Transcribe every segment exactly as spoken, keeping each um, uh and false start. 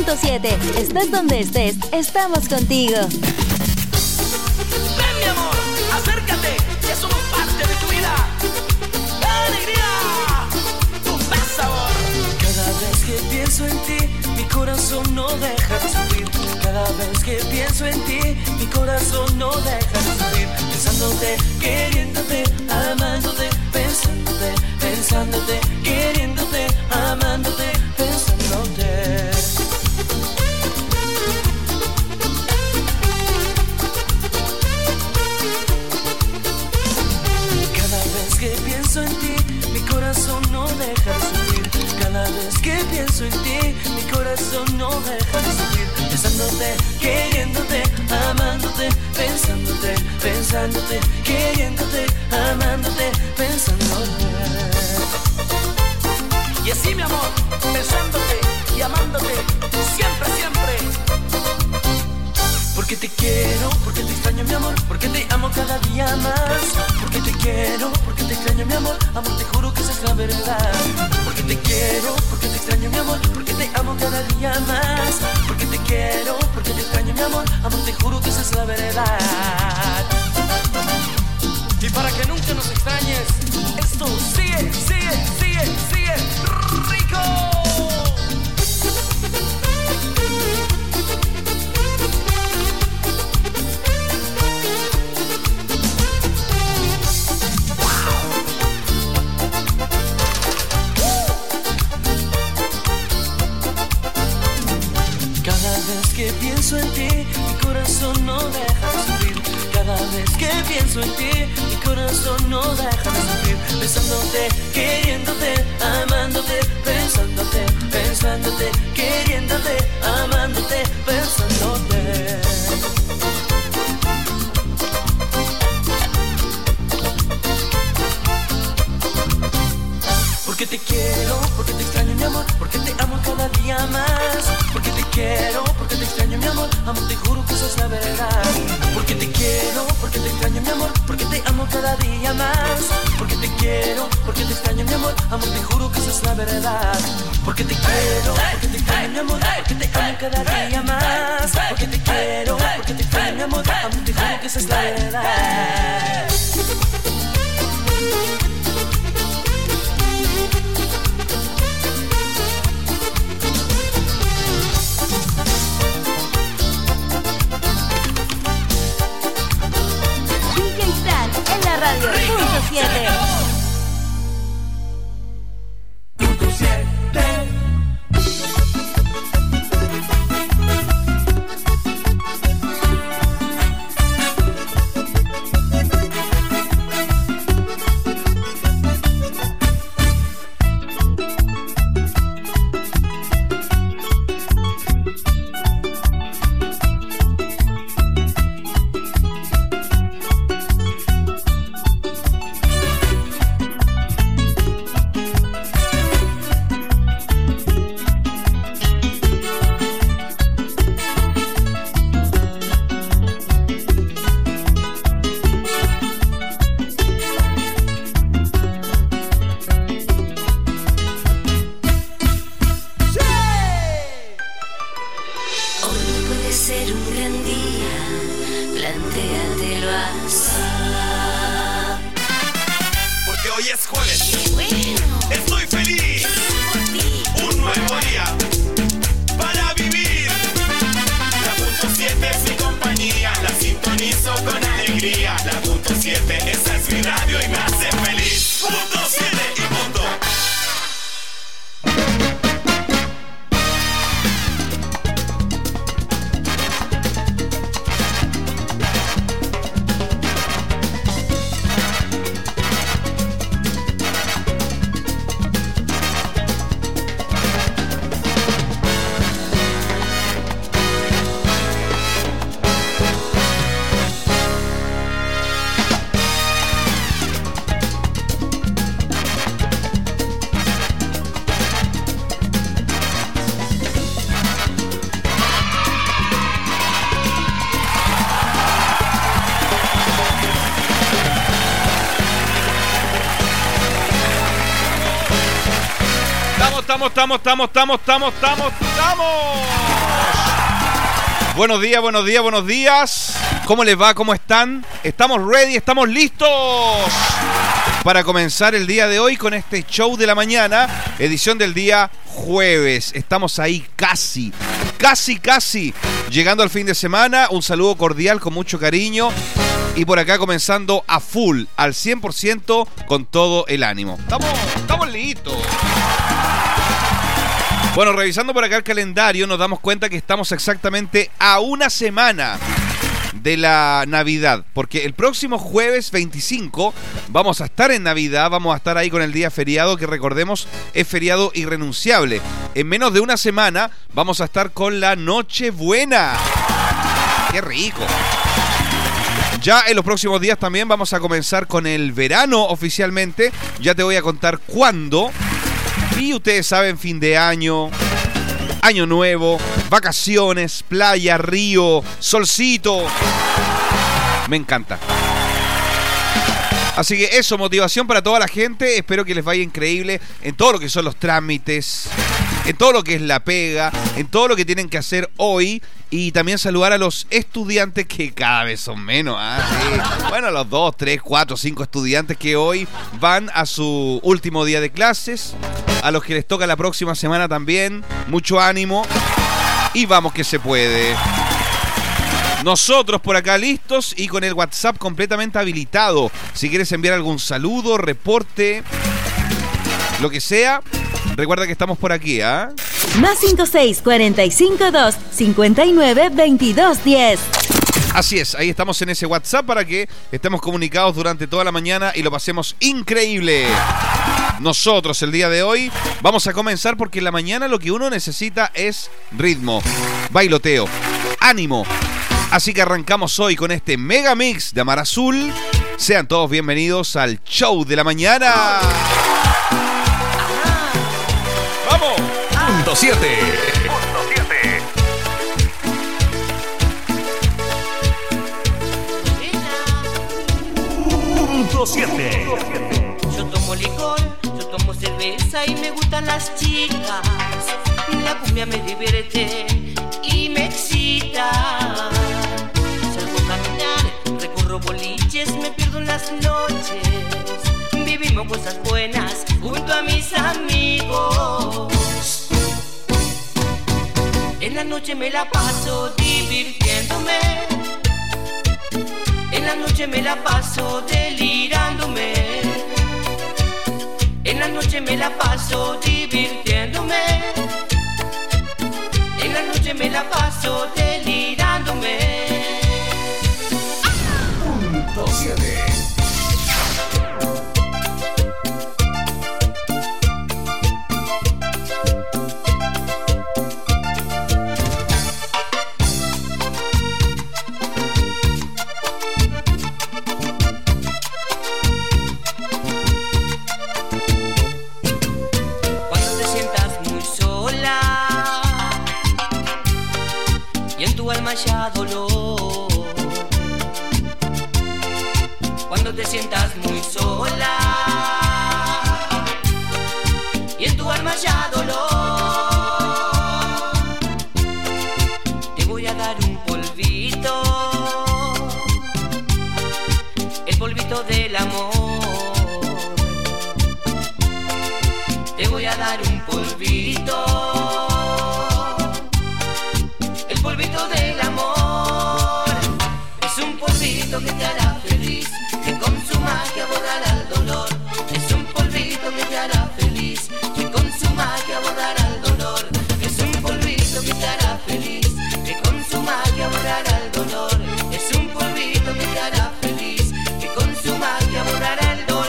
punto siete. Estés donde estés, estamos contigo. Ven, mi amor, acércate, ya somos parte de tu vida. ¡Alegría! ¡Tu más sabor! Cada vez que pienso en ti, mi corazón no deja de subir. Cada vez que pienso en ti, mi corazón no deja de subir. Pensándote, queriéndote, amándote, pensándote, pensándote, queriéndote, amándote, pensándote. Cada vez que pienso en ti, mi corazón no deja de subir. Cada vez que pienso en ti, mi corazón no deja de subir. Pensándote, queriéndote, amándote, pensándote, pensándote, queriéndote, amándote, pensándote. Y así, mi amor, pensándote y amándote siempre, siempre. Porque te quiero, porque te extraño, mi amor, porque te amo cada día más. Porque te quiero, porque te extraño, mi amor, amor, te juro que esa es la verdad. Porque te quiero, porque te extraño, mi amor, porque te amo cada día más. Porque te quiero, porque te extraño, mi amor, amor, te juro que esa es la verdad. Y para que nunca nos extrañes, esto sigue, sigue, sigue, sigue rico. Cada vez que pienso en ti, mi corazón no deja de subir. Cada vez que pienso en ti, mi corazón no deja de subir. Pensándote, queriéndote, amándote, pensándote, pensándote, queriéndote, amándote, pensándote. Porque te quiero, porque te extraño, mi amor, porque te amo cada día más. Porque te quiero, porque te extraño, mi amor, amor, te juro que esa es la verdad. Porque te quiero, porque te extraño, mi amor, porque te amo cada día más. Porque te quiero, porque te extraño, mi amor, amor, te juro que esa es la verdad. Porque te quiero, porque te extraño, mi amor, porque te amo cada día más. Porque te quiero, porque te extraño, mi amor, amor, te juro que esa es la verdad. En la radio, punto siete. Punto siete. Estamos, estamos, estamos, estamos, estamos, estamos, estamos. Buenos días, buenos días, buenos días. ¿Cómo les va? ¿Cómo están? Estamos ready, estamos listos para comenzar el día de hoy con este show de la mañana, edición del día jueves. Estamos ahí casi, casi, casi llegando al fin de semana. Un saludo cordial con mucho cariño. Y por acá comenzando a full, al cien por ciento, con todo el ánimo. Estamos, estamos listos. Bueno, revisando por acá el calendario, nos damos cuenta que estamos exactamente a una semana de la Navidad, porque el próximo jueves veinticinco vamos a estar en Navidad, vamos a estar ahí con el día feriado, que recordemos es feriado irrenunciable. En menos de una semana vamos a estar con la Nochebuena. ¡Qué rico! Ya en los próximos días también vamos a comenzar con el verano oficialmente. Ya te voy a contar cuándo. Y ustedes saben, fin de año, año nuevo, vacaciones, playa, río, solcito. Me encanta. Así que eso, motivación para toda la gente. Espero que les vaya increíble en todo lo que son los trámites, en todo lo que es la pega, en todo lo que tienen que hacer hoy. Y también saludar a los estudiantes, que cada vez son menos. ¿eh? Sí. Bueno, los dos, tres, cuatro, cinco estudiantes que hoy van a su último día de clases. A los que les toca la próxima semana también. Mucho ánimo. Y vamos que se puede. Nosotros por acá listos y con el WhatsApp completamente habilitado. Si quieres enviar algún saludo, reporte, lo que sea, recuerda que estamos por aquí, ¿ah? ¿eh? Más cinco seis cuatro cinco dos cinco nueve veintidós diez. Así es, ahí estamos en ese WhatsApp para que estemos comunicados durante toda la mañana y lo pasemos increíble. Nosotros el día de hoy vamos a comenzar porque en la mañana lo que uno necesita es ritmo, bailoteo, ánimo. Así que arrancamos hoy con este mega mix de Amar Azul. Sean todos bienvenidos al show de la mañana. ¡Vamos! Punto siete. Punto siete. Yo tomo licor, yo tomo cerveza y me gustan las chicas. La cumbia me divierte y me excita. Salgo a caminar, recorro boliches, me pierdo en las noches. Vivimos cosas buenas junto a mis amigos. En la noche me la paso divirtiéndome. En la noche me la paso delirándome. En la noche me la paso divirtiéndome. En la noche me la paso delirándome. Punto siete. Ya dolor. Cuando te sientas muy sola y en tu alma ya dolor, te voy a dar un polvito, el polvito del amor. Te voy a dar un polvito, el polvito del amor. Es un polvito que te hará feliz, que con su magia borrará el dolor. Es un polvito que te hará feliz, que con su magia borrará el dolor. Es un polvito que te hará feliz, que con su magia borrará el dolor. Es un polvito que te hará feliz, que con su magia borrará el dolor.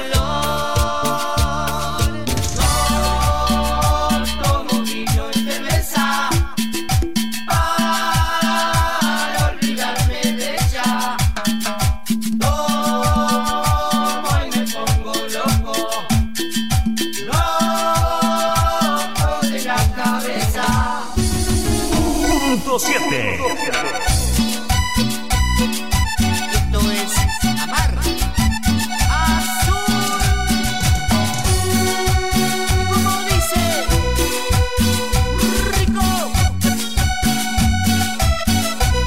siete. Esto es Amar Azul. Como dice, rico.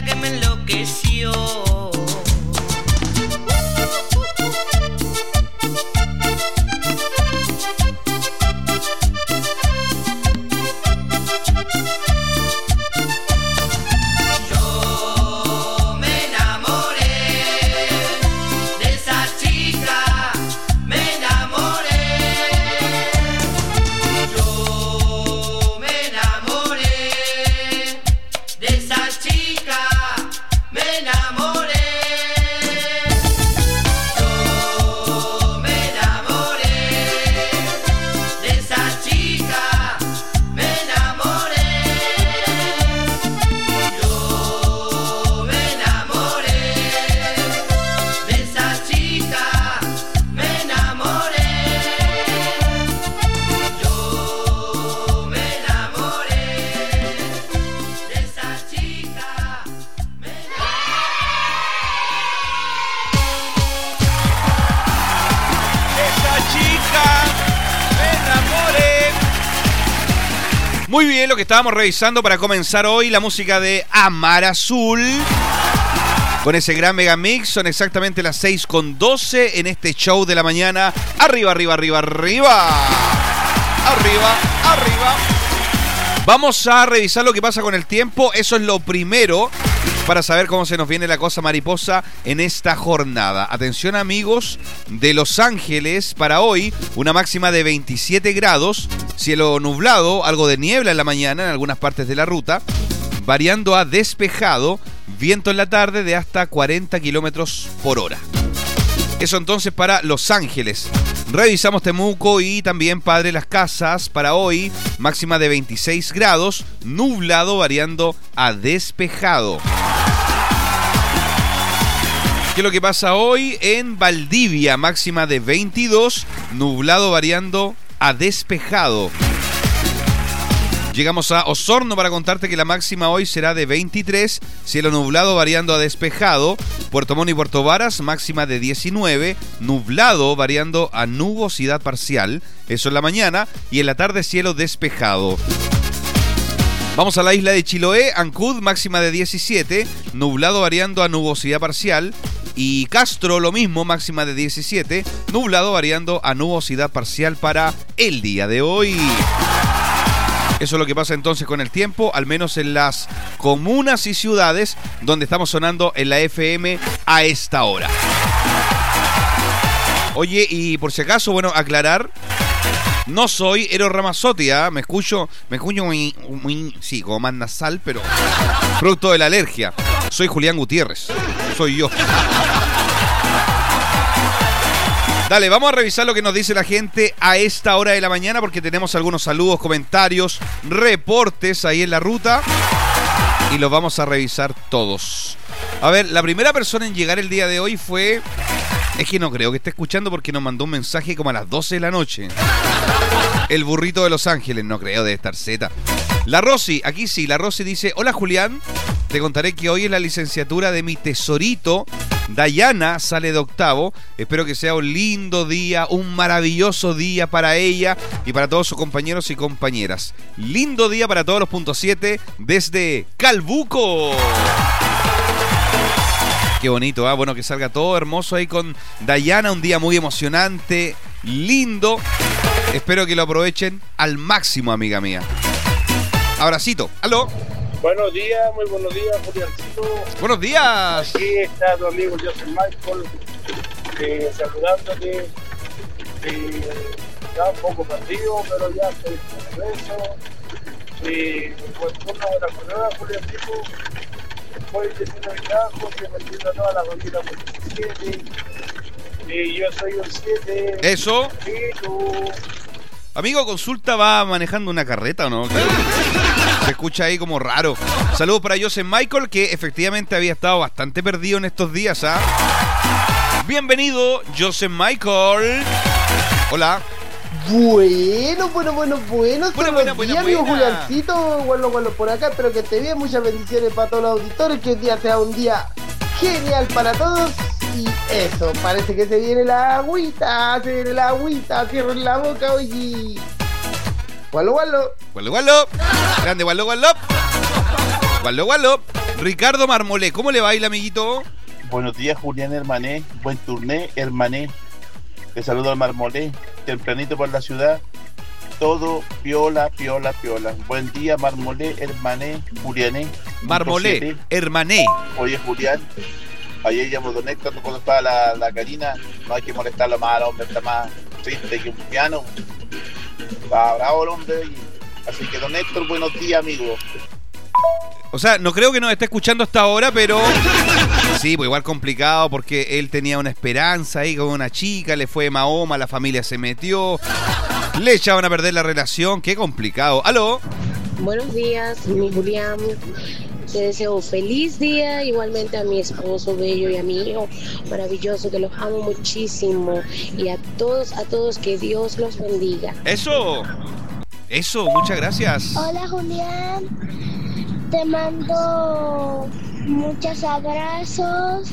chica que me enloqueció. Muy bien, lo que estábamos revisando para comenzar hoy, la música de Amar Azul. Con ese gran megamix, son exactamente las seis con doce en este show de la mañana. Arriba, arriba, arriba, arriba. Arriba, arriba. Vamos a revisar lo que pasa con el tiempo. Eso es lo primero para saber cómo se nos viene la cosa mariposa en esta jornada. Atención, amigos de Los Ángeles, para hoy una máxima de veintisiete grados, cielo nublado, algo de niebla en la mañana en algunas partes de la ruta, variando a despejado, viento en la tarde de hasta cuarenta kilómetros por hora. Eso entonces para Los Ángeles. Revisamos Temuco y también Padre Las Casas para hoy, máxima de veintiséis grados, nublado variando a despejado. ¿Qué es lo que pasa hoy en Valdivia? Máxima de veintidós, nublado variando a despejado. Llegamos a Osorno para contarte que la máxima hoy será de veintitrés, cielo nublado variando a despejado. Puerto Montt y Puerto Varas, máxima de diecinueve, nublado variando a nubosidad parcial. Eso en la mañana, y en la tarde cielo despejado. Vamos a la isla de Chiloé, Ancud, máxima de diecisiete, nublado variando a nubosidad parcial. Y Castro lo mismo, máxima de diecisiete, nublado variando a nubosidad parcial para el día de hoy. Eso es lo que pasa entonces con el tiempo, al menos en las comunas y ciudades donde estamos sonando en la F M a esta hora. Oye, y por si acaso, bueno, aclarar, no soy Eros Ramazzotti, ¿eh? Me escucho, me escucho muy, muy, sí, como más nasal, pero producto de la alergia. Soy Julián Gutiérrez, soy yo. Dale, vamos a revisar lo que nos dice la gente a esta hora de la mañana, porque tenemos algunos saludos, comentarios, reportes ahí en la ruta y los vamos a revisar todos. A ver, la primera persona en llegar el día de hoy fue... Es que no creo que esté escuchando porque nos mandó un mensaje como a las doce de la noche. El burrito de Los Ángeles, no creo, debe estar Z. La Rosy, aquí sí, la Rosy dice: hola Julián, te contaré que hoy es la licenciatura de mi tesorito. Dayana sale de octavo. Espero que sea un lindo día, un maravilloso día para ella y para todos sus compañeros y compañeras. Lindo día para todos los punto siete desde Calbuco. Qué bonito, ¿eh? Bueno, que salga todo hermoso ahí con Dayana, un día muy emocionante, lindo. Espero que lo aprovechen al máximo, amiga mía. Abracito. ¿Aló? Buenos días, muy buenos días, Juliancito. Buenos días. Aquí está tu amigo Joseph Michael, eh, saludándote. Eh, ya un poco perdido, pero ya estoy de regreso. Eh, buen turno, buena jornada, Juliancito. Estoy diciendo el trabajo, que me entiendo a toda la familia por el siete. Eh, yo soy el siete. Eso. Y tú. Amigo, consulta, ¿va manejando una carreta o no? Se escucha ahí como raro. Saludos para Joseph Michael, que efectivamente había estado bastante perdido en estos días, ¿ah? ¿eh? Bienvenido, Joseph Michael. Hola. Bueno, bueno, bueno, bueno. Buena, buena, buena, días, amigo buena. Juliancito. Bueno, bueno, por acá. Espero que esté bien. Muchas bendiciones para todos los auditores. Que el día sea un día genial para todos. Y eso, parece que se viene la agüita. Se viene la agüita. Cierren la boca, oye. Gualo, gualo. Gualo, gualo. Grande, gualo, gualo. Gualo, gualo. Ricardo Marmolé, ¿cómo le baila, amiguito? Buenos días, Julián Hermané. Buen turné, Hermané. Te saludo al Marmolé. Tempranito por la ciudad. Todo piola, piola, piola. Buen día, Marmolé, Hermané, Juliané. Marmolé, Hermané. Oye, Julián. Ayer llamó Don Héctor cuando estaba la, la Karina. No hay que molestarlo más, el hombre está más triste que un piano. Está bravo el hombre. Así que, Don Héctor, buenos días, amigo. O sea, no creo que nos esté escuchando hasta ahora, pero sí, pues igual complicado porque él tenía una esperanza ahí con una chica, le fue Mahoma, la familia se metió, le echaban a perder la relación, qué complicado. ¡Aló! Buenos días, mi Julián. Te deseo feliz día, igualmente a mi esposo bello y a mi hijo maravilloso, que los amo muchísimo. Y a todos, a todos, que Dios los bendiga. ¡Eso! Eso, muchas gracias. Hola, Julián. Te mando muchos abrazos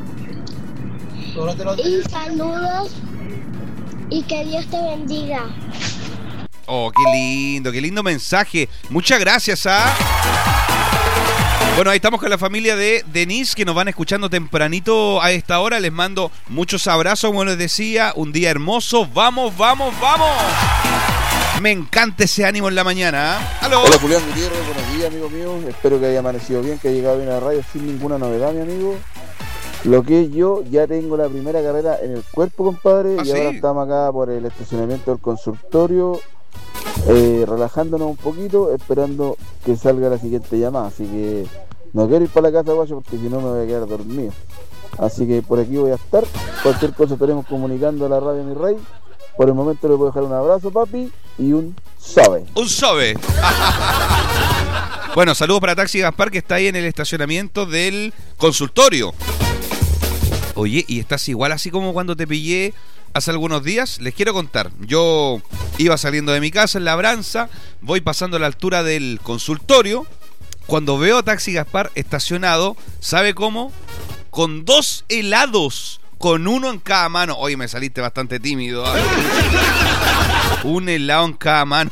y saludos y que Dios te bendiga. Oh, qué lindo, qué lindo mensaje. Muchas gracias, ¿ah? Bueno, ahí estamos con la familia de Denise, que nos van escuchando tempranito a esta hora. Les mando muchos abrazos, como les decía, un día hermoso. ¡Vamos, vamos, vamos! Me encanta ese ánimo en la mañana, ¿eh? ¡Aló! Hola, Julián Gutiérrez, buenos días, amigo mío. Espero que haya amanecido bien, que haya llegado bien a la radio sin ninguna novedad, mi amigo. Lo que es yo, ya tengo la primera carrera en el cuerpo, compadre. ¿Ah, y sí? ahora estamos acá por el estacionamiento del consultorio, eh, relajándonos un poquito, esperando que salga la siguiente llamada. Así que no quiero ir para la casa, guacho, porque si no me voy a quedar dormido. Así que por aquí voy a estar. Cualquier cosa estaremos comunicando a la radio, mi rey. Por el momento le puedo dejar un abrazo, papi, y un sobe. Un sobe. Bueno, saludos para Taxi Gaspar, que está ahí en el estacionamiento del consultorio. Oye, ¿y estás igual así como cuando te pillé hace algunos días? Les quiero contar. Yo iba saliendo de mi casa en Labranza, voy pasando a la altura del consultorio, cuando veo a Taxi Gaspar estacionado, ¿sabe cómo? Con dos helados. Con uno en cada mano. Oye, me saliste bastante tímido, ¿eh? Un helado en cada mano.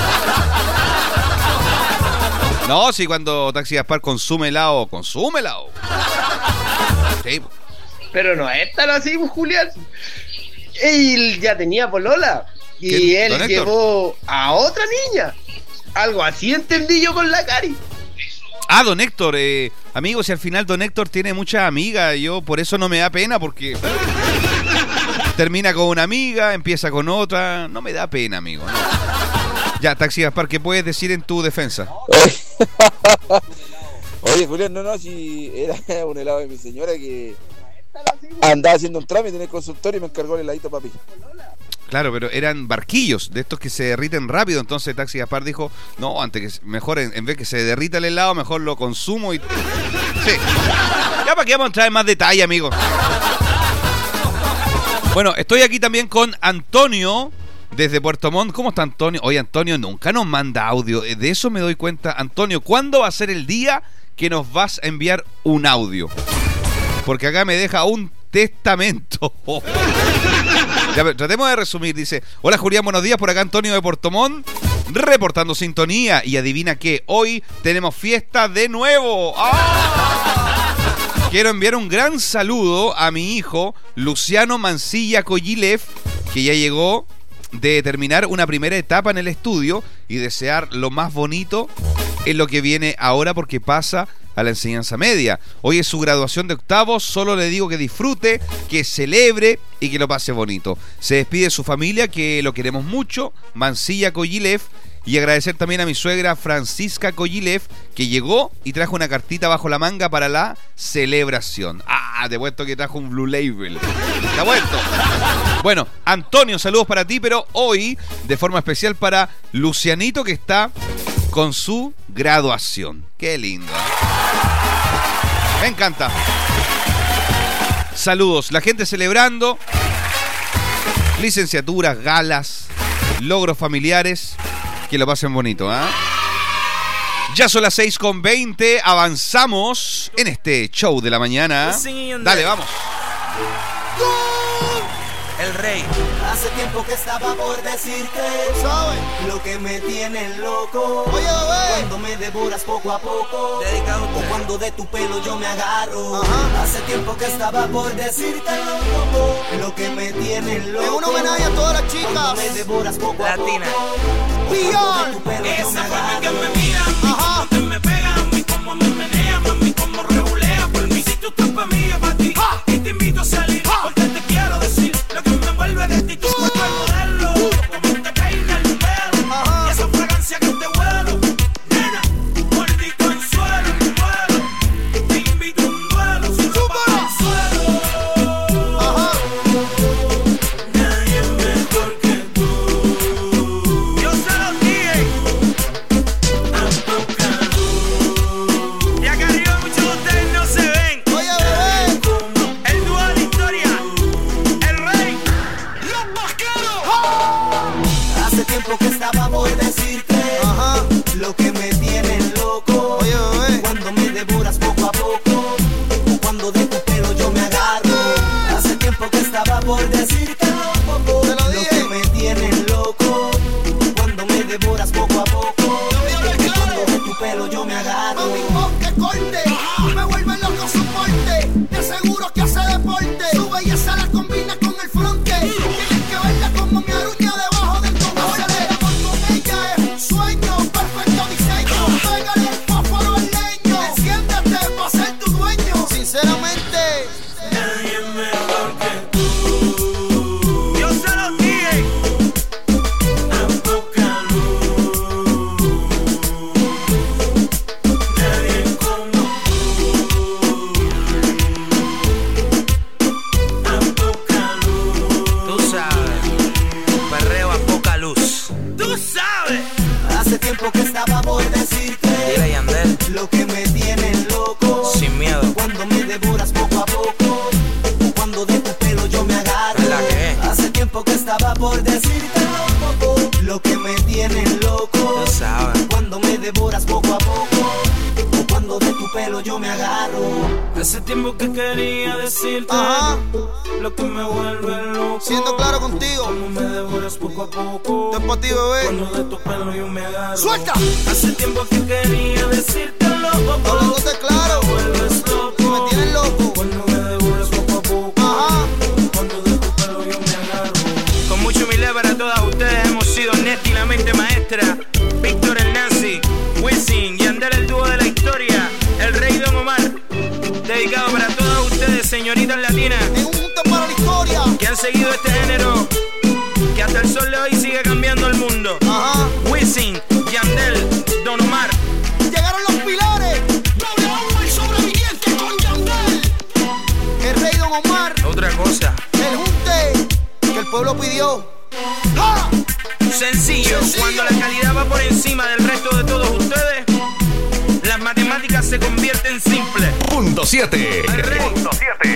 No, sí, cuando Taxi Gaspar consume helado, consume helado. Sí. Pero no es tan así, Julián. Él ya tenía polola. Y él llevó a otra niña. Algo así entendí yo con la Cari. Ah, don Héctor, eh, amigos, y al final don Héctor tiene muchas amigas. Yo por eso no me da pena, porque termina con una amiga, empieza con otra. No me da pena, amigo, ¿no? Ya, Taxi Gaspar, ¿qué puedes decir en tu defensa? Oye, Julián, no, no, si era un helado de mi señora que andaba haciendo un trámite en el consultorio y me encargó el heladito, papi. Claro, pero eran barquillos de estos que se derriten rápido. Entonces Taxi Gaspar dijo, no, antes que mejor en, en vez que se derrita el helado, mejor lo consumo y... Sí. Ya para que vamos a traer más detalle, amigos. Bueno, estoy aquí también con Antonio desde Puerto Montt. ¿Cómo está Antonio? Oye, Antonio nunca nos manda audio. De eso me doy cuenta. Antonio, ¿cuándo va a ser el día que nos vas a enviar un audio? Porque acá me deja un testamento. Ya, tratemos de resumir. Dice, hola Julián, buenos días. Por acá Antonio de Puerto Montt, reportando sintonía. Y adivina qué, hoy tenemos fiesta de nuevo. ¡Ah! Quiero enviar un gran saludo a mi hijo Luciano Mancilla Koyilev, que ya llegó de terminar una primera etapa en el estudio, y desear lo más bonito en lo que viene ahora, porque pasa a la enseñanza media. Hoy es su graduación de octavos. Solo le digo que disfrute, que celebre y que lo pase bonito. Se despide su familia, que lo queremos mucho, Mancilla Koyilev. Y agradecer también a mi suegra Francisca Koyilev, que llegó y trajo una cartita bajo la manga para la celebración. Ah, de vuelto que trajo un Blue Label. Está vuelto. Bueno, Antonio, saludos para ti, pero hoy de forma especial para Lucianito, que está con su graduación. Qué lindo, ¿eh? Me encanta. Saludos, la gente celebrando licenciaturas, galas, logros familiares. Que lo pasen bonito, ¿eh? Ya son las seis con veinte. Avanzamos en este show de la mañana. Dale, vamos. El rey. Hace tiempo que estaba por decirte, ¿sabes? Lo que me tiene loco. Oye, bebé. Cuando me devoras poco a poco. Dedicado. O cuando de tu pelo yo me agarro. Ajá. Hace tiempo que estaba por decirte loco. Lo que me tiene loco. Es un homenaje a todas las chicas. Cuando me devoras poco Latina. a poco. Latina. Esa forma que me mira, ajá. Cómo me pega a mí, cómo me menea, mami, cómo regulea por mí. Si tú estás pa' mí, yo pa' ti. ¡Ah! Y te invito a salir, ¡ah! Porque te quiero decir lo que me envuelve de ti. Tu cuerpo es modelo, como te peina el pelo, ajá. Y esa fragancia que te huelo, nena, mordito en suelo, en vuelo. Te invito a un duelo, si no para el suelo. Ajá. Nadie es mejor que tú. Yo se lo dije. Y acá arriba muchos de ustedes no se ven. Oye, bebé. El dúo de la historia. El rey. Los vaqueros. ¡Oh! Hace tiempo que estaba por decirte, ajá, lo que me tiene loco. Oye, bebé. Cuando me devoras poco a poco. O cuando de tu pelo yo me agarro. Hace tiempo que estaba por decirte loco. Te lo dije. Lo que me tiene loco. Cuando me devoras poco a poco. Cuando de tu pelo yo me agarro. Mami, oh, que corte. Me vuelve loco su porte. Te aseguro que hace deporte. Su belleza la combina con el fronte. Tienes que verla como mi aruña debajo del cogote. El amor con ella es un sueño. Perfecto diseño. Pégale el fósforo al leño. Enciéndete pa' ser tu dueño. Sinceramente, nadie es mejor que tú. Yo se lo dije. A poca luz. Nadie como tú. A poca luz. Tú sabes. Perreo a poca luz. Tú sabes. Hace tiempo que estaba por decirte. Dile, Yandel. Lo que me tiene loco. Sin miedo. Cuando me devoras poco a poco. O cuando de tu pelo yo me agarro. ¿La qué? Hace tiempo que estaba por decirte loco. Lo que me tiene loco. Tú sabes. Cuando me devoras poco a poco. O cuando de tu pelo yo me agarro. Hace tiempo que quería decirte, ajá, lo que me vuelve loco. Siendo claro contigo. Como me devoras poco a poco. Después a ti, bebé. Cuando de tu pelo yo me agarro. ¡Suelta! Hace tiempo que quería decirte loco. Hablándote claro. Me vuelves loco. Y me tienes loco. Cuando me devoras poco a poco. Ajá. Cuando de tu pelo yo me agarro. Con mucha humildad para todas ustedes hemos sido Neti, la mente maestra, Víctor el Nancy, Wisin, Yandel el dúo de la historia, el rey Don Omar. Dedicado para todas ustedes, señoritas latinas, en un punto para la historia, que han seguido este género que hasta el sol de hoy sigue cambiando el mundo. Ajá. Wisin, Yandel, Don Omar. Llegaron los pilares. Doble A y sobreviviente con Yandel. El rey Don Omar. Otra cosa. El junte que el pueblo pidió. ¡Ah! Sencillo. Sencillo. Cuando la calidad va por encima del resto de todos ustedes, las matemáticas se convierten simples. Punto siete. Punto siete.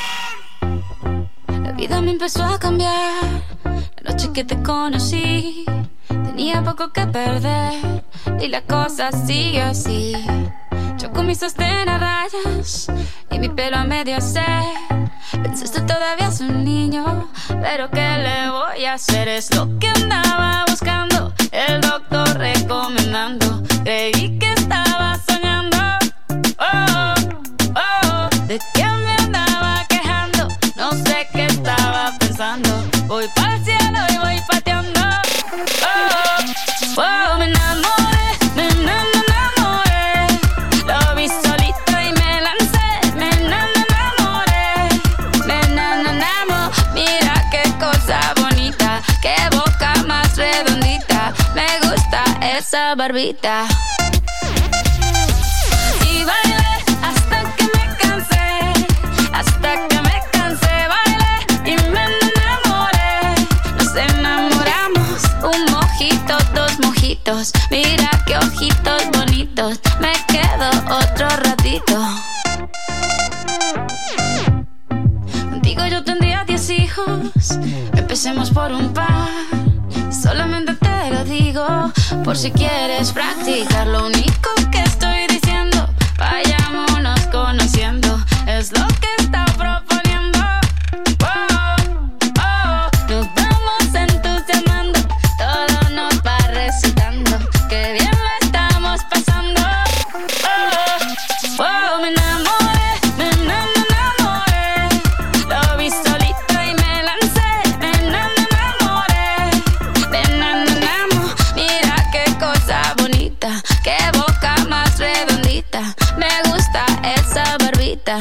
La vida me empezó a cambiar. La noche que te conocí, tenía poco que perder y la cosa sigue así. Yo con mi sostén a rayas y mi pelo a medio hacer. Pensaste todavía es un niño, pero ¿qué le voy a hacer? Es lo que andaba buscando, el doctor recomendando. Creí que estaba soñando. Oh, oh, oh. ¿De qué me andaba quejando? No sé qué estaba pensando. Voy para el cielo y voy pateando. Oh, oh, me enamoré, me enamoré. Lo vi solito y me lancé. Me enamoré, me enamoré. Mira qué cosa bonita, qué boca más redondita. Me gusta esa barbita. Y bailé hasta que me cansé, hasta que me cansé. Bailé y me enamoré. Nos enamoramos, un mojito, dos mojitos. Mira qué ojitos bonitos. Me quedo otro ratito. Contigo yo tendría diez hijos. Empecemos por un par. Solamente te lo digo por si quieres practicar. Lo único que estoy diciendo, vayámonos conociendo. Es lo que está proponiendo. Oh, oh, nos damos bonita.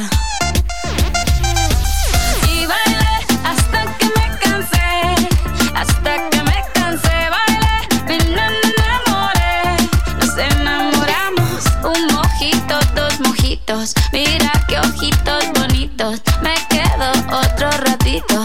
Y bailé hasta que me cansé, hasta que me cansé, bailé, me enamoré. Nos enamoramos, un mojito, dos mojitos. Mira qué ojitos bonitos, me quedo otro ratito.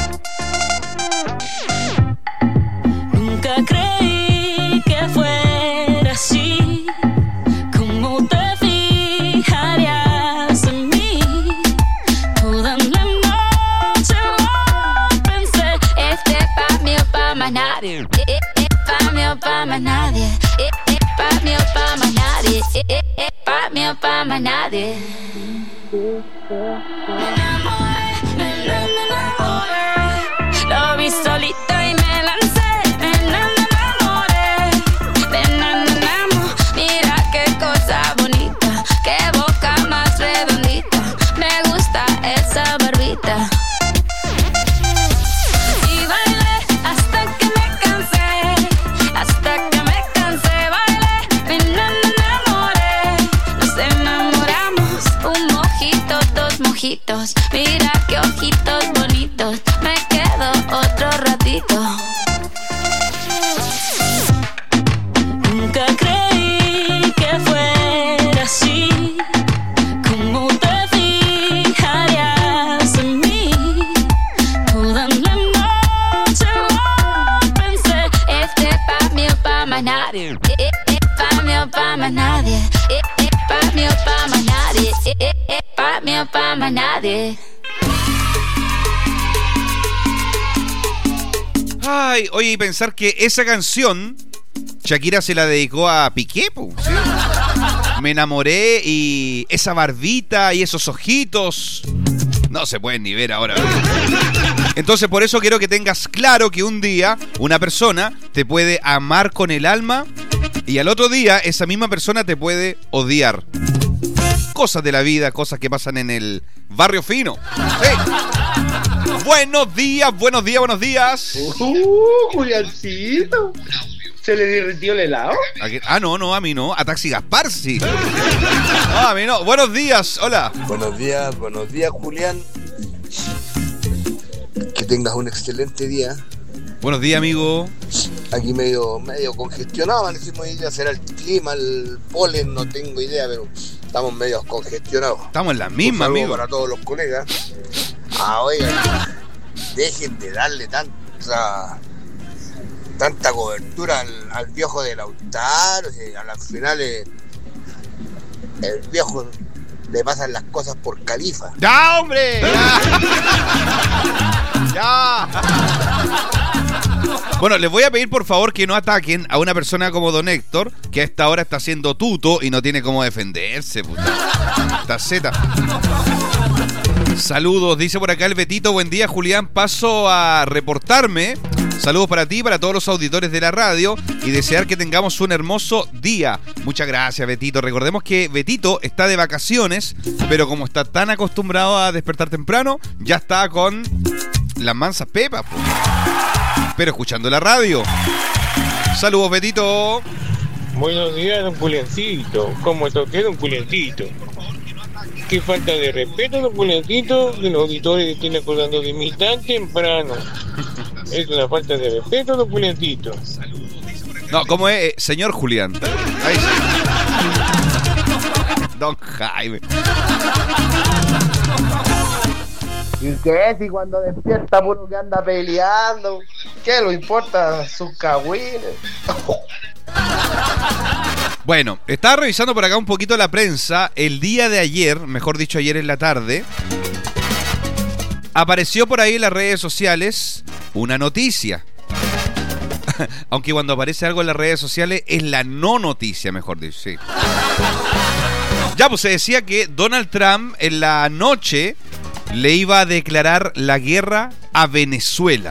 Nunca creí que fuera así, como te fijarías en mí. Toda la noche lo pensé, este pa' mí o pa' más nadie, eh, eh, eh, pa' mí o pa' más nadie, eh, eh, pa' mí o pa' más nadie, eh, eh, eh, pa' mí o pa' más nadie. Me enamoré, me enamoré, lo vi solito y me lancé, me enamoré, me enamoramos, mira qué cosa bonita, qué boca más redondita, me gusta esa barbita. Y bailé hasta que me cansé, hasta que me cansé, bailé, me enamoré, nos enamoramos, un mojito, dos mojitos, mira qué ojitos bonitos, me quedo otro ratito. Nunca creí que fuera así, como te fijarías en mí. Toda la noche lo pensé, este pa' mí o pa' más nadie, eh, eh, eh, pa' mí o pa' más nadie, eh, eh, pa' mí o pa' más nadie, eh, eh, eh, pa' mí o pa' más nadie. Ay, oye, y pensar que esa canción Shakira se la dedicó a Piqué, po, ¿sí? Me enamoré y esa barbita y esos ojitos no se pueden ni ver ahora. Entonces por eso quiero que tengas claro que un día una persona te puede amar con el alma y al otro día esa misma persona te puede odiar. Cosas de la vida, cosas que pasan en el barrio fino. Sí. Buenos días, buenos días, buenos días. Uh, Juliancito. ¿Se le derritió el helado? Aquí- Ah, no, no, a mí no. A Taxi Gaspar, sí. No, a mí no. Buenos días, hola. Buenos días, buenos días, Julián. Que tengas un excelente día. Buenos días, amigo. Aquí medio, medio congestionado, amanecimos hoy día. Será el clima, el polen, no tengo idea, pero estamos medio congestionados. Estamos en la misma, Un saludo amigo. para todos los colegas. Ah, oigan, dejen de darle tanta tanta cobertura al, al viejo de Lautaro. Si a las finales el viejo le pasan las cosas por califa. ¡Ya, hombre! ¡Ya! ¡Ya! Bueno, les voy a pedir por favor que no ataquen a una persona como Don Héctor, que a esta hora está haciendo tuto y no tiene cómo defenderse, puta. Esta zeta. Saludos, dice por acá el Betito. Buen día, Julián. Paso a reportarme. Saludos para ti, para todos los auditores de la radio y desear que tengamos un hermoso día. Muchas gracias, Betito. Recordemos que Betito está de vacaciones, pero como está tan acostumbrado a despertar temprano, ya está con las mansas pepas, pues. Pero escuchando la radio. Saludos, Betito. Buenos días, don Juliancito. ¿Cómo está usted, don Juliancito? Qué falta de respeto, don Juliancito, de los auditores que estén acordando de mí tan temprano. Es una falta de respeto, don Juliancito. No, ¿cómo es? Eh, señor Julián. Ahí sí. Don Jaime. ¿Y qué? Si cuando despierta puro que anda peleando, ¿qué le importa sus cagüines? Bueno, estaba revisando por acá un poquito la prensa. El día de ayer, mejor dicho ayer en la tarde, apareció por ahí en las redes sociales una noticia. Aunque cuando aparece algo en las redes sociales es la no noticia, mejor dicho, sí. Ya, pues se decía que Donald Trump en la noche le iba a declarar la guerra a Venezuela.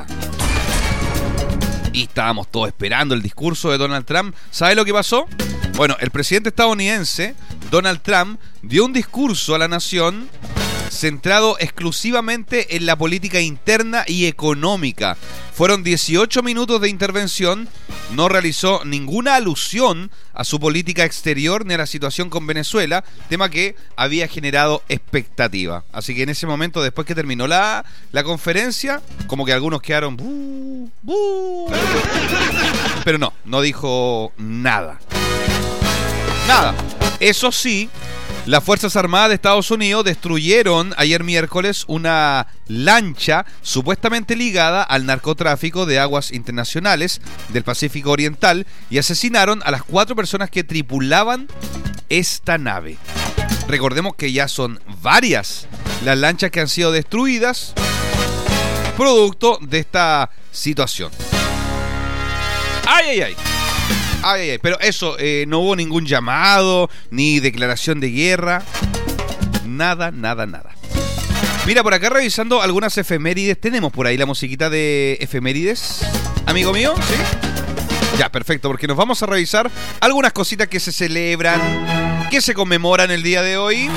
Y estábamos todos esperando el discurso de Donald Trump. ¿Sabe lo que pasó? Bueno, el presidente estadounidense, Donald Trump, dio un discurso a la nación centrado exclusivamente en la política interna y económica. Fueron dieciocho minutos de intervención, no realizó ninguna alusión a su política exterior ni a la situación con Venezuela, tema que había generado expectativa. Así que en ese momento, después que terminó la, la conferencia, como que algunos quedaron... "Bú, bú". Pero no, no dijo nada. Nada. Eso sí, las Fuerzas Armadas de Estados Unidos destruyeron ayer miércoles una lancha supuestamente ligada al narcotráfico de aguas internacionales del Pacífico Oriental y asesinaron a las cuatro personas que tripulaban esta nave. Recordemos que ya son varias las lanchas que han sido destruidas producto de esta situación. ¡Ay, ay, ay! Ay, ay, ay. Pero eso, eh, no hubo ningún llamado, ni declaración de guerra. Nada, nada, nada. Mira, por acá revisando algunas efemérides. ¿Tenemos por ahí la musiquita de efemérides, amigo mío? ¿Sí? Ya, perfecto, porque nos vamos a revisar algunas cositas que se celebran, que se conmemoran el día de hoy.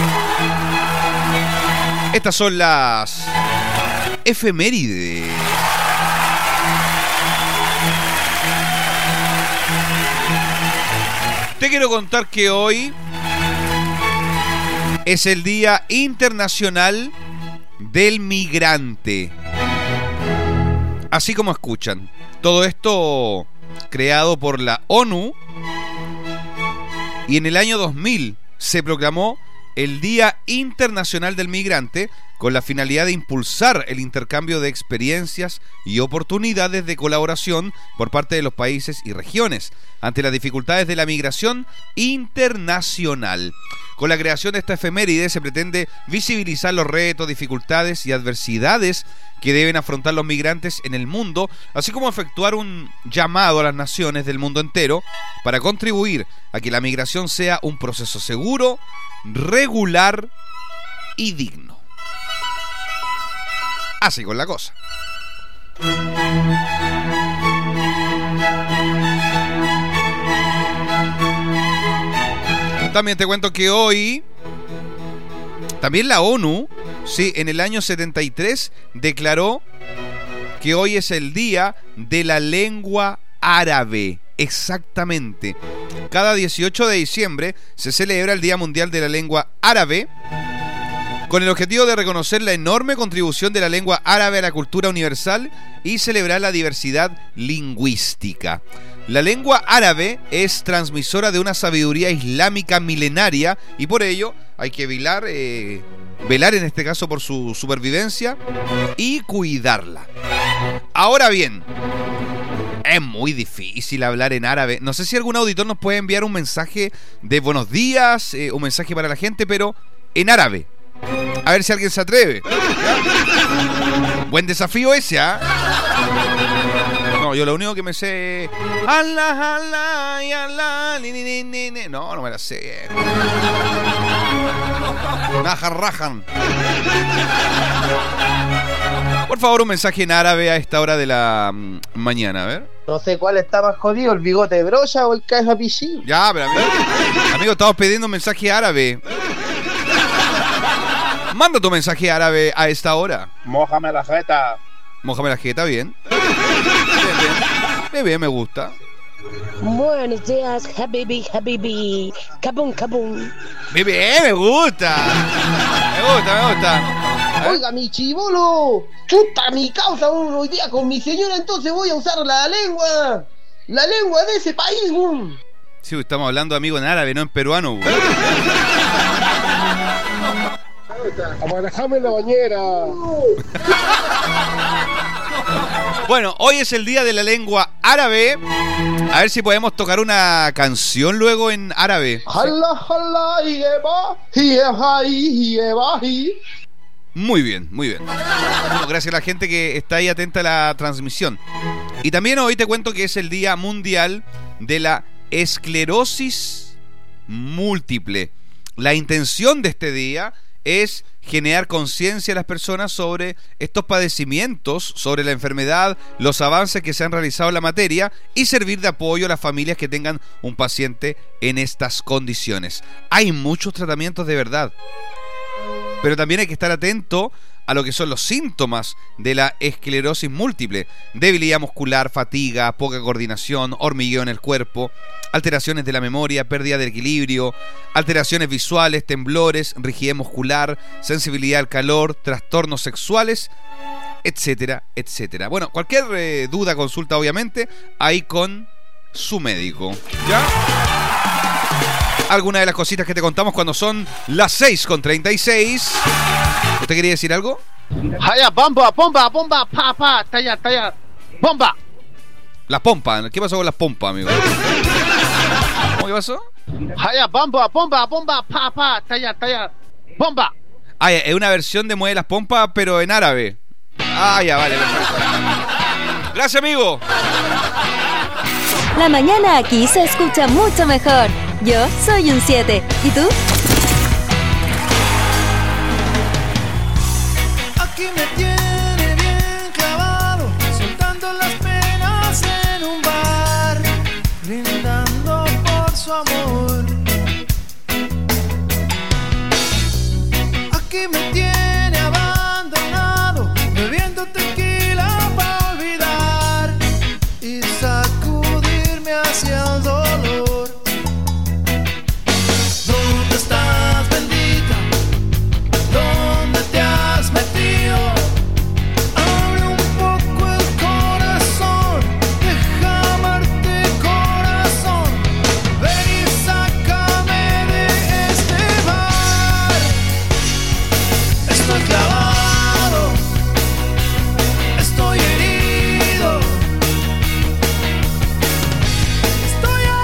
Estas son las efemérides. Te quiero contar que hoy es el Día Internacional del Migrante. Así como escuchan. Todo esto creado por la ONU. Y en el año dos mil se proclamó el Día Internacional del Migrante con la finalidad de impulsar el intercambio de experiencias y oportunidades de colaboración por parte de los países y regiones ante las dificultades de la migración internacional. Con la creación de esta efeméride se pretende visibilizar los retos, dificultades y adversidades que deben afrontar los migrantes en el mundo, así como efectuar un llamado a las naciones del mundo entero para contribuir a que la migración sea un proceso seguro, regular y digno. Así con la cosa. También te cuento que hoy, también la ONU, sí, en el año setenta y tres declaró que hoy es el Día de la Lengua Árabe. Exactamente. Cada dieciocho de diciembre se celebra el Día Mundial de la Lengua Árabe, con el objetivo de reconocer la enorme contribución de la lengua árabe a la cultura universal y celebrar la diversidad lingüística. La lengua árabe es transmisora de una sabiduría islámica milenaria y por ello hay que velar, eh, velar en este caso por su supervivencia y cuidarla. Ahora bien, es muy difícil hablar en árabe. No sé si algún auditor nos puede enviar un mensaje de buenos días, eh, un mensaje para la gente, pero en árabe. A ver si alguien se atreve. Buen desafío ese, ¿ah? ¿eh? No, yo lo único que me sé... Allah, Allah, y Allah, ni, ni, ni, ni. No, no me la sé. Najarrajan. Por favor, un mensaje en árabe a esta hora de la mm, mañana, a ver. No sé cuál está más jodido, el bigote de brocha o el caja pichí. Ya, pero amigo, amigo, estamos pidiendo un mensaje árabe. Manda tu mensaje árabe a esta hora. Mójame la jeta. Mójame la jeta, bien. Bien, bien. Bien, bien, me gusta. Buenos días, habibi, habibi. Kabum, kabum. Bien, bien, me gusta. Me gusta, me gusta. Oiga, mi chibolo. Chuta mi causa hoy día con mi señora, entonces voy a usar la lengua. La lengua de ese país. Um. Sí, estamos hablando, amigo, en árabe, no en peruano. Amarajame la bañera. Bueno, hoy es el día de la lengua árabe. A ver si podemos tocar una canción luego en árabe. Muy bien, muy bien. Bueno, gracias a la gente que está ahí atenta a la transmisión. Y también hoy te cuento que es el Día Mundial de la Esclerosis Múltiple. La intención de este día es generar conciencia a las personas sobre estos padecimientos, sobre la enfermedad, los avances que se han realizado en la materia y servir de apoyo a las familias que tengan un paciente en estas condiciones. Hay muchos tratamientos de verdad. pero también hay que estar atento a lo que son los síntomas de la esclerosis múltiple: debilidad muscular, fatiga, poca coordinación, hormigueo en el cuerpo, alteraciones de la memoria, pérdida de equilibrio, alteraciones visuales, temblores, rigidez muscular, sensibilidad al calor, trastornos sexuales, etcétera, etcétera. Bueno, cualquier eh, duda, consulta, obviamente, ahí con su médico. ¿Ya? Alguna de las cositas que te contamos cuando son las seis con treinta y seis. ¿Usted quería decir algo? Haya, bomba, bomba, bomba, pa, pa, talla, talla, bomba. Las pompas. ¿Qué pasó con las pompas, amigo? ¿Cómo que pasó? Haya, bomba, bomba, bomba, pa, pa, talla, talla, bomba. Ah, es una versión de Mueve las pompas, pero en árabe. Ah, ya, vale, perfecto. Gracias, amigo. La mañana aquí se escucha mucho mejor. Yo soy un siete. ¿Y tú? Aquí me tiene bien clavado, soltando las penas en un bar, brindando por su amor. Aquí me tiene abandonado, bebiendo tequila para olvidar y sacudirme hacia el dolor. ¿Dónde estás, bendita? ¿Dónde te has metido? Abre un poco el corazón, deja amarte, corazón. Ven y sácame de este bar. Estoy clavado, estoy herido, estoy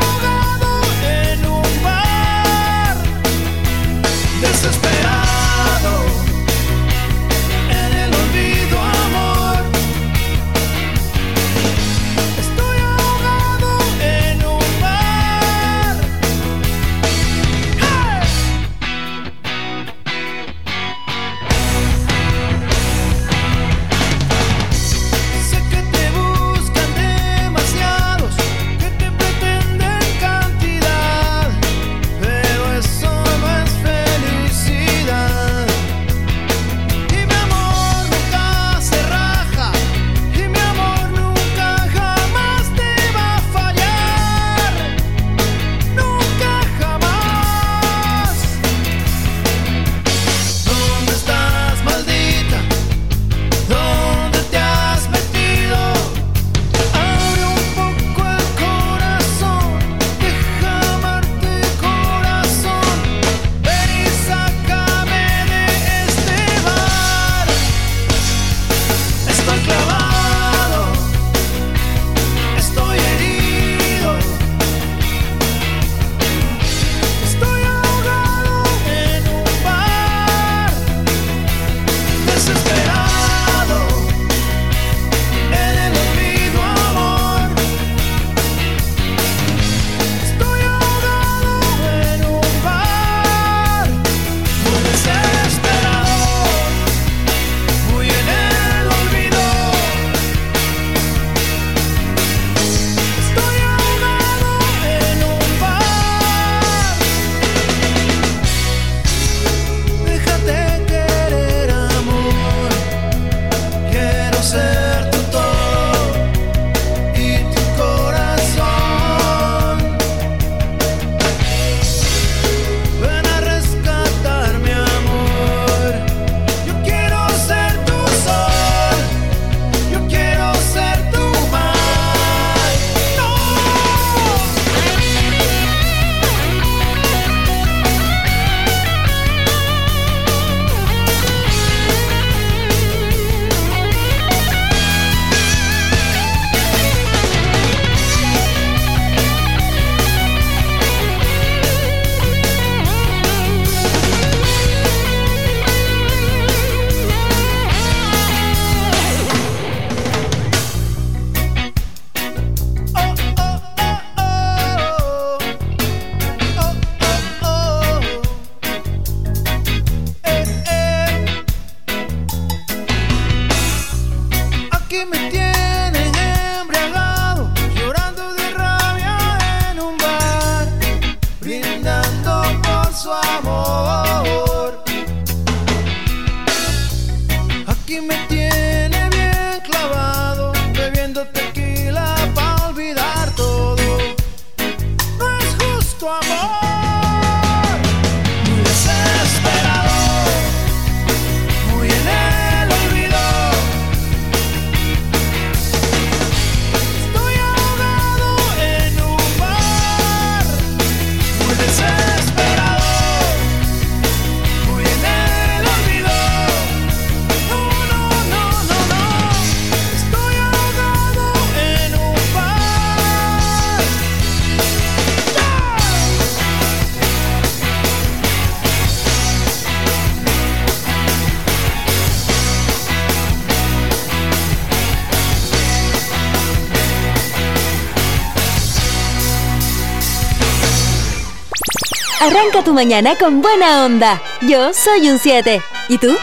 Arranca tu mañana con buena onda. Yo soy un siete. ¿Y tú?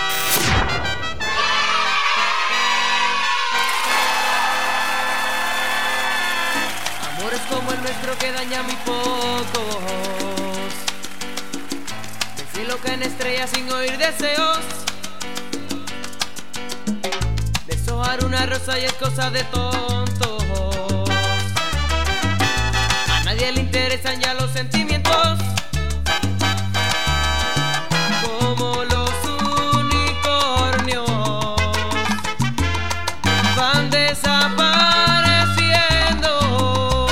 Amores como el nuestro que daña muy pocos. Del cielo caen estrellas sin oír deseos. Deshojar una rosa y es cosa de tontos. A nadie le interesan ya los sentimientos. Como los unicornios van desapareciendo.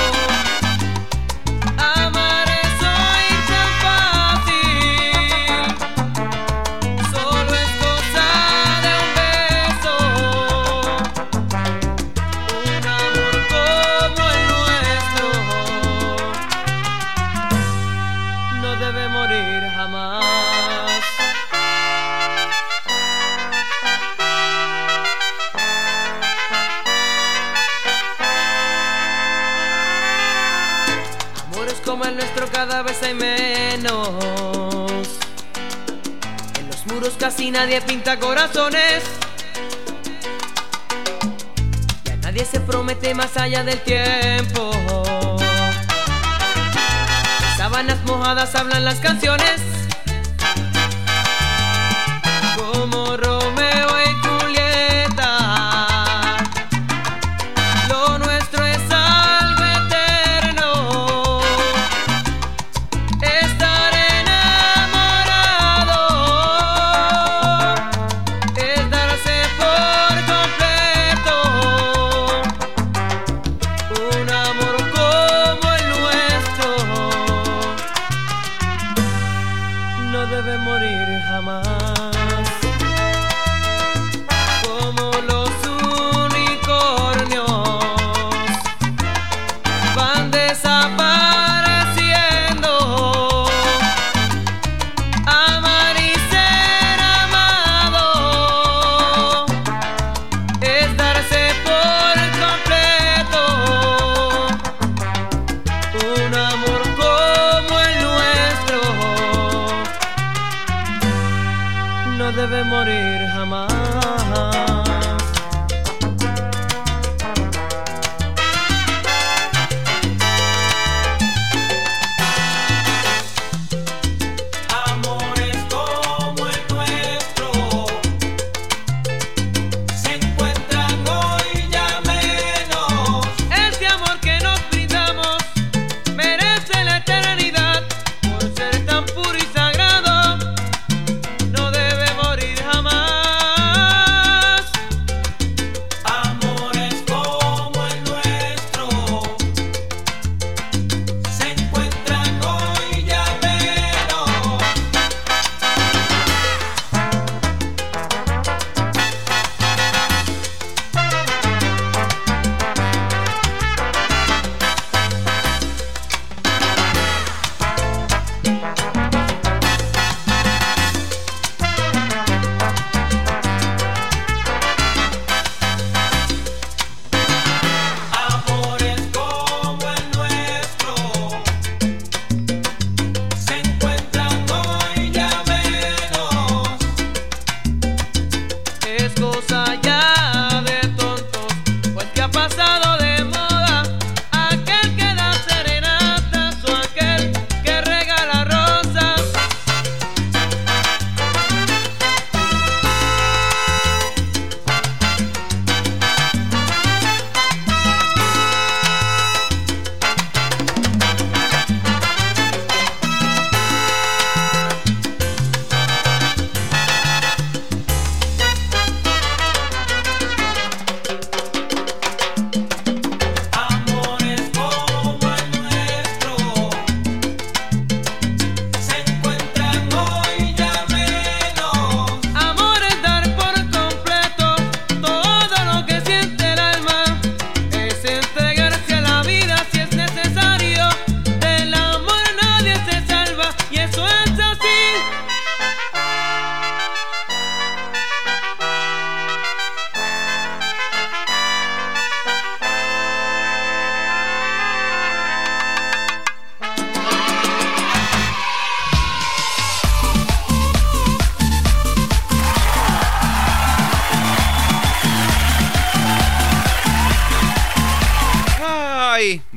Amar es hoy tan fácil, solo es cosa de un beso. Un amor como el nuestro no debe morir jamás. Como el nuestro cada vez hay menos. En los muros casi nadie pinta corazones. Ya nadie se promete más allá del tiempo. Sábanas mojadas hablan las canciones. Como Romeo y Julieta. Lo nuestro es algo eterno. Estar enamorado es darse por completo. Un amor como el nuestro no debe morir jamás. Como los unicornios van desapareciendo. Amar y ser amado es darse por completo. Un amor como el nuestro no debe morir jamás. Amores como el nuestro se encuentran hoy ya menos. Este amor que nos brindamos merece la eternidad. Por ser tan puro y sagrado no debe morir jamás.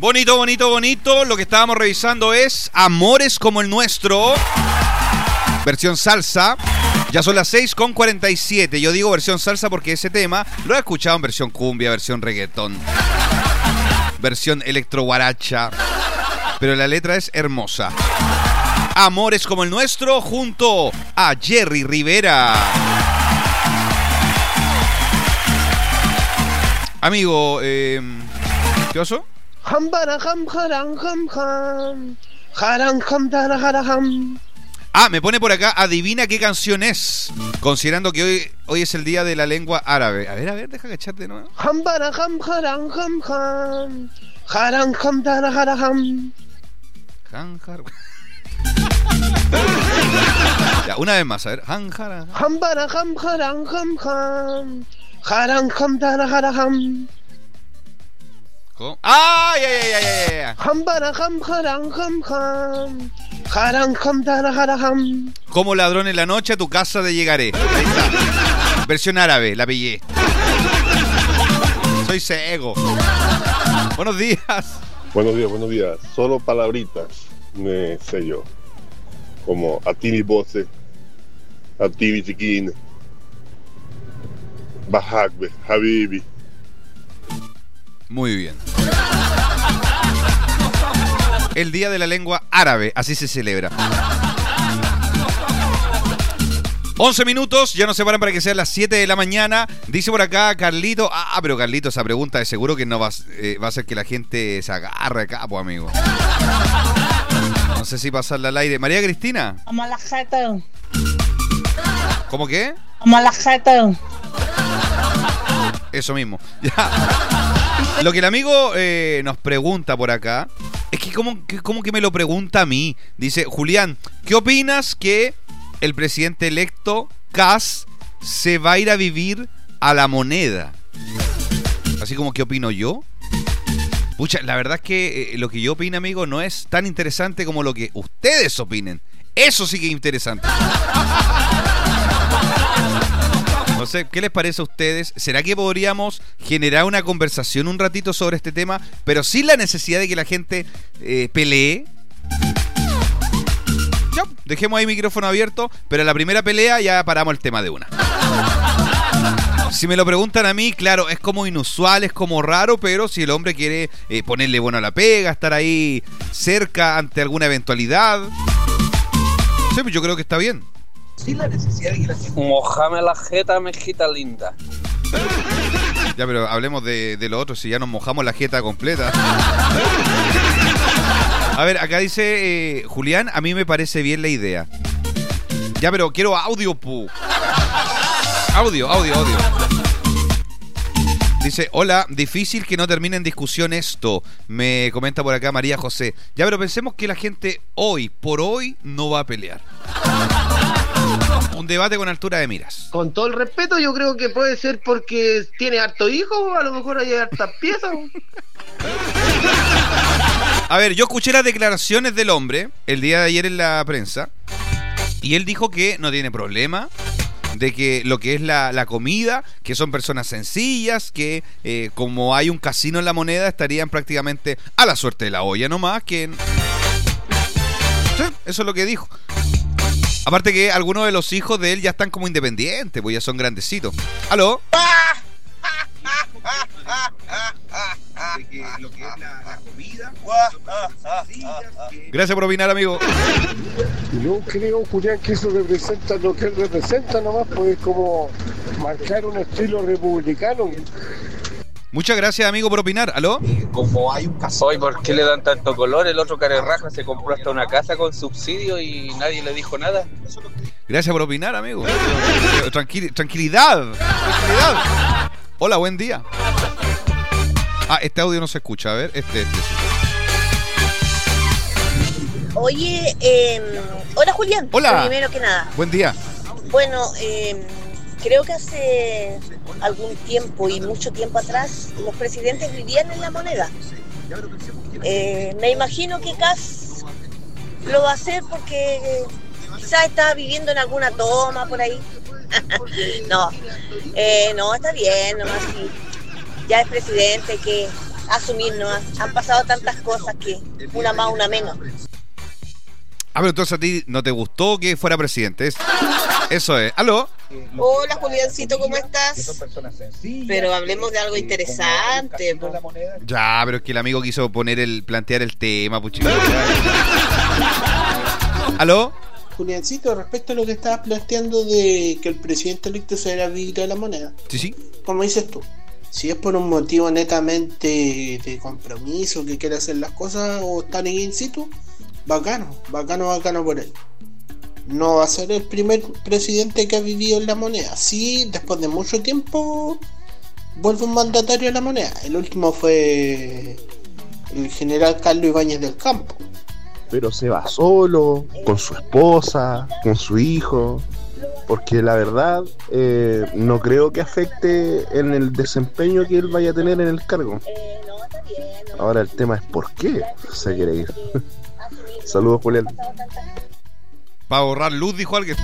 Bonito, bonito, bonito. Lo que estábamos revisando es Amores como el nuestro. Versión salsa. Ya son las seis con cuarenta y siete. Yo digo versión salsa porque ese tema lo he escuchado en versión cumbia, versión reggaetón, versión electroguaracha. Pero la letra es hermosa. Amores como el nuestro junto a Jerry Rivera. Amigo, eh, ¿qué pasó? Ah, me pone por acá, adivina qué canción es. Considerando que hoy, hoy es el día de la lengua árabe. A ver, a ver, deja que echarte de nuevo. Hanjar. Ya, una vez más, a ver. Hanjar. ¿Cómo? ¡Ah! ¡Ya, ya, ya, ya, ya! Como ladrón en la noche a tu casa te llegaré. Ahí está. Versión árabe, la pillé. Soy ciego. Buenos días. Buenos días, buenos días. Solo palabritas me sé yo. Como Atili Bose, Atili Chiquín, Bahagbe, Habibi. Muy bien. El Día de la Lengua Árabe, así se celebra. once minutos, ya nos separan para que sean las siete de la mañana. Dice por acá Carlito. Ah, pero Carlito, esa pregunta de seguro que no va, eh, va a hacer que la gente se agarre acá, pues, amigo. No sé si pasarla al aire. María Cristina. Vamos a la jeta. ¿Cómo qué? Vamos a la jeta. Eso mismo. Ya. Lo que el amigo eh, nos pregunta por acá es que como, que como que me lo pregunta a mí. Dice, Julián, ¿qué opinas que el presidente electo Kast se va a ir a vivir a La Moneda? Así como, ¿qué opino yo? Pucha, la verdad es que eh, lo que yo opino, amigo, no es tan interesante como lo que ustedes opinen. Eso sí que es interesante. No sé, ¿qué les parece a ustedes? ¿Será que podríamos generar una conversación un ratito sobre este tema, pero sin la necesidad de que la gente eh, pelee? Ya, dejemos ahí micrófono abierto, pero en la primera pelea ya paramos el tema de una. Si me lo preguntan a mí, claro, es como inusual, es como raro, pero si el hombre quiere eh, ponerle bueno a la pega, estar ahí cerca ante alguna eventualidad, sí, pues yo creo que está bien. Sin la necesidad de que la gente... Mojame la jeta, mejita linda. Ya, pero hablemos de, de lo otro, si ya nos mojamos la jeta completa. A ver, acá dice eh, Julián, a mí me parece bien la idea. Ya, pero quiero audio, pu. Audio, audio, audio. Dice, hola, difícil que no termine en discusión esto. Me comenta por acá María José. Ya, pero pensemos que la gente hoy, por hoy, no va a pelear. Un debate con altura de miras. Con todo el respeto, yo creo que puede ser porque tiene harto hijo, a lo mejor hay hartas piezas. A ver, yo escuché las declaraciones del hombre el día de ayer en la prensa y él dijo que no tiene problema de que lo que es la, la comida, que son personas sencillas, que eh, como hay un casino en La Moneda estarían prácticamente a la suerte de la olla nomás, que... Sí, eso es lo que dijo. Aparte que algunos de los hijos de él ya están como independientes, pues ya son grandecitos. ¿Aló? Gracias por opinar, amigo. Yo creo, Julián, que eso representa lo que él representa nomás, pues como marcar un estilo republicano. Muchas gracias, amigo, por opinar. ¿Aló? Como hay un caso. Hoy, ¿por qué le dan tanto color? El otro carerraja se compró hasta una casa con subsidio y nadie le dijo nada. Gracias por opinar, amigo. Tranquil- tranquilidad. Tranquilidad. Hola, buen día. Ah, este audio no se escucha. A ver, este, este. Oye, eh, hola Julián. Hola. Primero que nada. Buen día. Bueno, eh, creo que hace algún tiempo y mucho tiempo atrás los presidentes vivían en La Moneda. Eh, me imagino que Kast lo va a hacer porque quizás está viviendo en alguna toma por ahí. no, eh, no, está bien, nomás si ya es presidente, que asumir nomás. Han pasado tantas cosas que una más, una menos. Ah, pero entonces a ti no te gustó que fuera presidente. Es- Eso es. ¿Aló? Hola Juliancito, ¿cómo estás? Pero hablemos de algo interesante. po. Ya, pero es que el amigo quiso poner el, plantear el tema, puchito. ¿Aló? Juliancito, respecto a lo que estabas planteando de que el presidente electo se era visto de la moneda, Sí, sí. como dices tú, si es por un motivo netamente de compromiso, que quiere hacer las cosas o estar en in situ, bacano, bacano, bacano por él. No va a ser el primer presidente que ha vivido en la moneda. Sí, después de mucho tiempo vuelve un mandatario a la moneda. El último fue el general Carlos Ibáñez del Campo. Pero se va solo, con su esposa, con su hijo, porque la verdad eh, no creo que afecte en el desempeño que él vaya a tener en el cargo. Ahora el tema es por qué se quiere ir. Saludos, Julián. Para ahorrar luz, dijo alguien.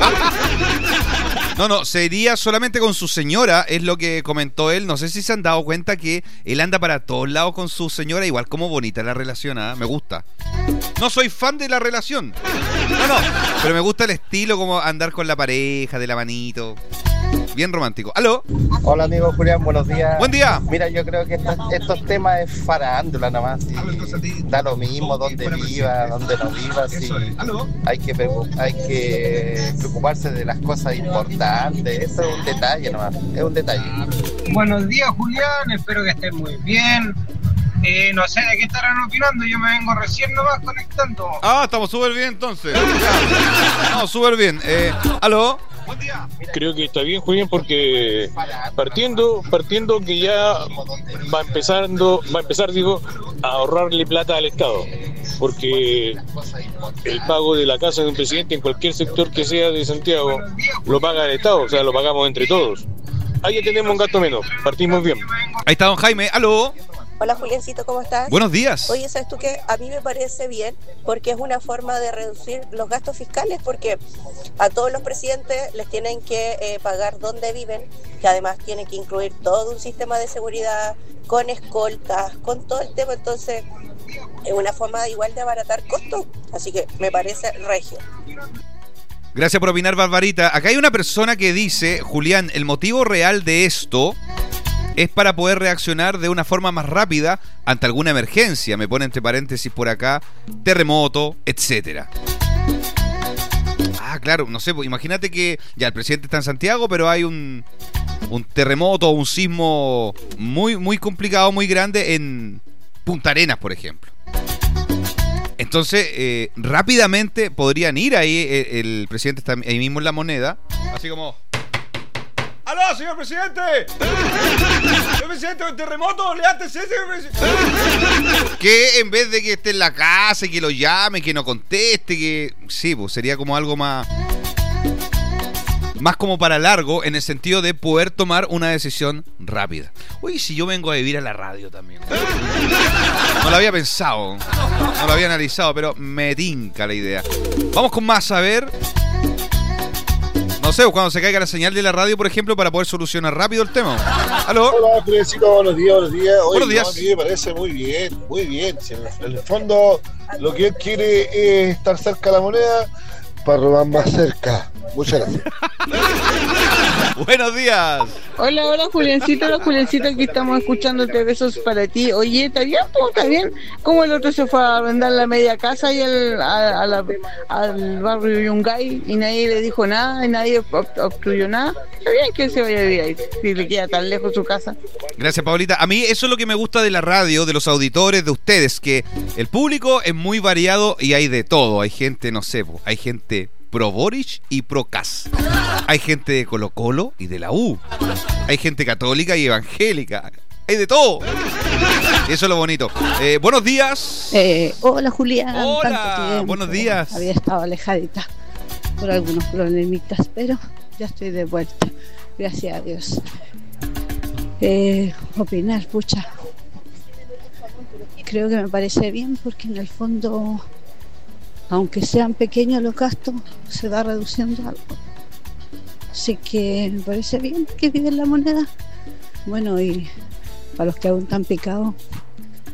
No, no, sería solamente con su señora, es lo que comentó él. No sé si se han dado cuenta que él anda para todos lados con su señora. Igual como bonita la relación, ¿eh? Me gusta. No soy fan de la relación. No, no, pero me gusta el estilo, como andar con la pareja, de la manito. Bien romántico. ¿Aló? Hola amigo Julián, buenos días. Buen día. Mira, yo creo que estos, estos temas es farándula nomás. Y da lo mismo donde viva, donde no viva. Sí. Hay que preocup- hay que preocuparse de las cosas importantes. Eso es un detalle nomás. Es un detalle. Buenos días, Julián, espero que estén muy bien. Eh, no sé de qué estarán opinando, yo me vengo recién nomás conectando. Ah, estamos súper bien entonces. No, súper bien. Eh, ¿Aló? Creo que está bien, Julián, porque partiendo, partiendo que ya va empezando, va a empezar, digo, a ahorrarle plata al Estado, porque el pago de la casa de un presidente en cualquier sector que sea de Santiago lo paga el Estado, o sea, lo pagamos entre todos. Ahí ya tenemos un gasto menos, partimos bien. Ahí está don Jaime, ¿aló? Hola Juliancito, ¿cómo estás? Buenos días. Oye, ¿sabes tú qué? A mí me parece bien porque es una forma de reducir los gastos fiscales, porque a todos los presidentes les tienen que eh, pagar donde viven, que además tienen que incluir todo un sistema de seguridad con escoltas, con todo el tema. Entonces es una forma igual de abaratar costos, así que me parece regio. Gracias por opinar, Barbarita. Acá hay una persona que dice, Julián, el motivo real de esto es para poder reaccionar de una forma más rápida ante alguna emergencia. Me pone entre paréntesis por acá, terremoto, etcétera. Ah, claro, no sé, pues, imagínate que ya el presidente está en Santiago, pero hay un, un terremoto o un sismo muy, muy complicado, muy grande en Punta Arenas, por ejemplo. Entonces, eh, rápidamente podrían ir ahí, el, el presidente está ahí mismo en La Moneda, así como... ¡Aló, señor presidente! ¡Señor presidente, un terremoto! ¡Levántese, señor presidente! Que en vez de que esté en la casa y que lo llame, que no conteste, que... Sí, pues sería como algo más... Más como para largo, en el sentido de poder tomar una decisión rápida. Uy, si yo vengo a vivir a la radio también. No lo había pensado, no lo había analizado, pero me tinca la idea. Vamos con más, a ver... No sé, cuando se caiga la señal de la radio, por ejemplo, para poder solucionar rápido el tema. ¿Aló? Hola, Juliancito, buenos días, buenos días. Oye, Buenos días. No, a mí me parece muy bien, muy bien. Si en, en el fondo, lo que él quiere es estar cerca de la moneda para robar más cerca. Muchas gracias. Buenos días. Hola, hola Juliancito, hola Juliancito, aquí estamos escuchándote, besos para ti. Oye, ¿está bien? ¿Cómo está bien? ¿Cómo el otro se fue a vender la media casa y al, a, a la, al barrio Yungay y nadie le dijo nada y nadie ob- obstruyó nada? Está bien que se vaya a vivir ahí, si le queda tan lejos su casa. Gracias, Paulita. A mí eso es lo que me gusta de la radio, de los auditores, de ustedes, que el público es muy variado y hay de todo. Hay gente, no sé, hay gente pro Boric y pro Cas. Hay gente de Colo Colo y de la U. Hay gente católica y evangélica. Hay de todo. Eso es lo bonito. Eh, buenos días. Eh, hola Julián. Hola, tanto tiempo. buenos días. Había estado alejadita por algunos problemitas, pero ya estoy de vuelta. Gracias a Dios. Eh, opinar, pucha. Creo que me parece bien porque en el fondo, aunque sean pequeños los gastos, se va reduciendo algo. Así que me parece bien que vive la moneda. Bueno, y para los que aún están picados,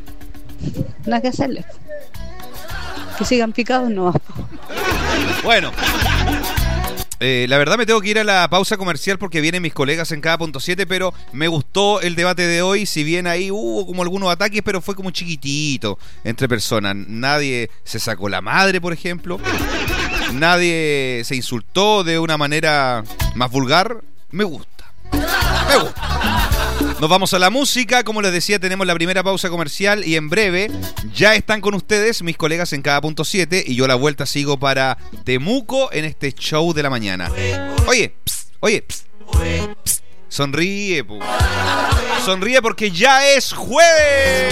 nada que hacerle. Que sigan picados no. Bueno. Eh, la verdad me tengo que ir a la pausa comercial porque vienen mis colegas en cada punto siete, pero me gustó el debate de hoy, si bien ahí hubo como algunos ataques, pero fue como chiquitito entre personas. Nadie se sacó la madre, por ejemplo. Nadie se insultó de una manera más vulgar. Me gusta. Me gusta. Nos vamos a la música. Como les decía, tenemos la primera pausa comercial y en breve ya están con ustedes mis colegas en cada punto siete y yo la vuelta sigo para Temuco en este show de la mañana. Oye, pss, oye, pss, pss, sonríe, pu. Sonríe porque ya es jueves.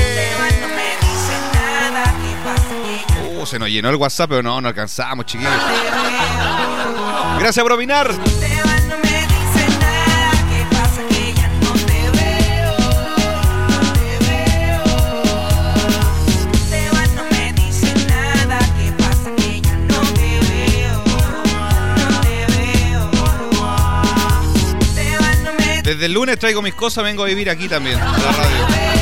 Uh, se nos llenó el WhatsApp, pero no, no alcanzamos, chiquillos. Gracias por opinar. Desde el lunes traigo mis cosas, vengo a vivir aquí también, a la radio.